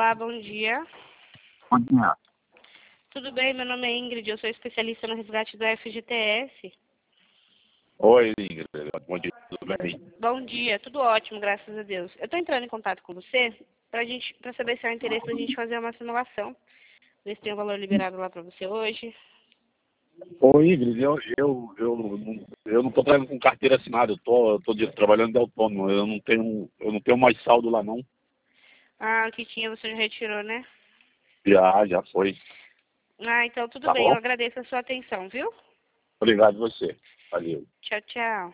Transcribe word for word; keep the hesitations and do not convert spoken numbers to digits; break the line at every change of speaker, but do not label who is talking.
Olá, bom dia.
Bom dia.
Tudo bem? Meu nome é Ingrid, eu sou especialista no resgate do F G T S.
Oi, Ingrid. Bom dia, tudo bem?
Bom dia, tudo ótimo, graças a Deus. Eu estou entrando em contato com você para gente, para saber se há interesse da gente fazer uma simulação. Ver se tem um valor liberado lá para você hoje.
Ô, Ingrid, eu, eu, eu, não- eu não estou trabalhando com carteira assinada, eu tô, eu tô de- trabalhando de autônomo, eu não tenho, eu não tenho mais saldo lá não.
Ah, o que tinha você já retirou, né?
Já, já foi.
Ah, então tudo
Tá
bem, eu
bom?
agradeço a sua atenção, viu?
Obrigado a você. Valeu.
Tchau, tchau.